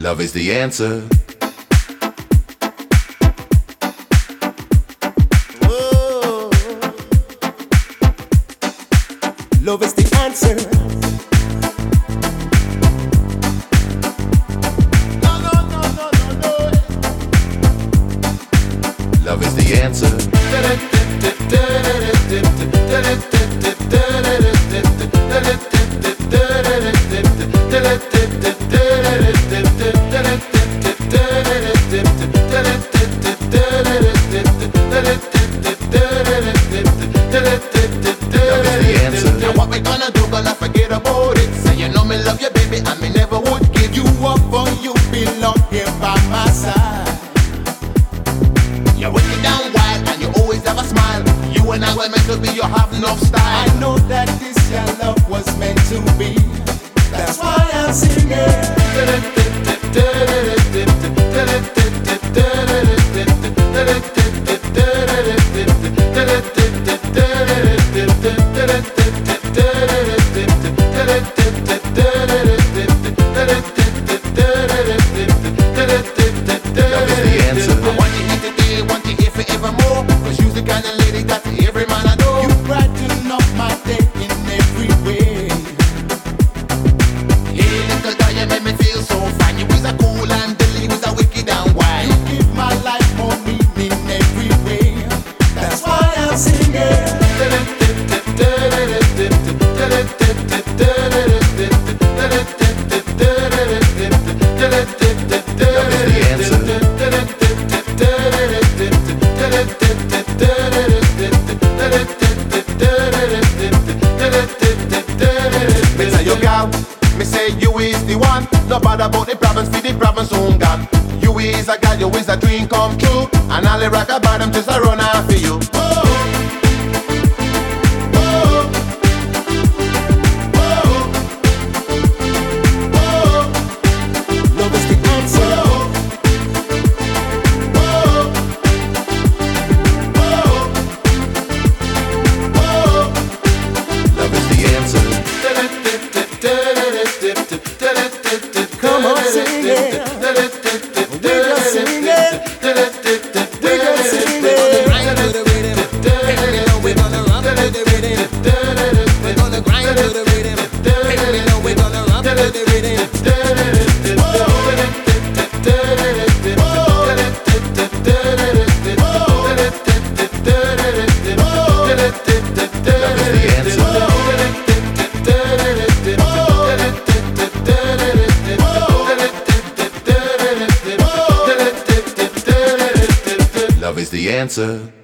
Love is the answer. Whoa. Love is the answer. No, no, no, no, no, no. Love is the answer. Now what we gonna do, gonna forget about it. Say you know me love you, baby, and me never would give you up, for you belong here by my side. You're wicked down wild and you always have a smile. You and I were meant to be, you have enough style. I know that this your love was meant to be. That's why I'm singing. Me say you is the one. No bother about the problems, see the problems soon gone. You is a girl, you is a dream come true. And all the rock about them just a run after you. Oh. Come on, sing it. We just sing it. We just sing it. Grind to the rhythm. Hey, you know we're gonna rock to the rhythm. We're gonna grind to the rhythm. Hey, you know we're gonna rock to the rhythm. Love is the answer.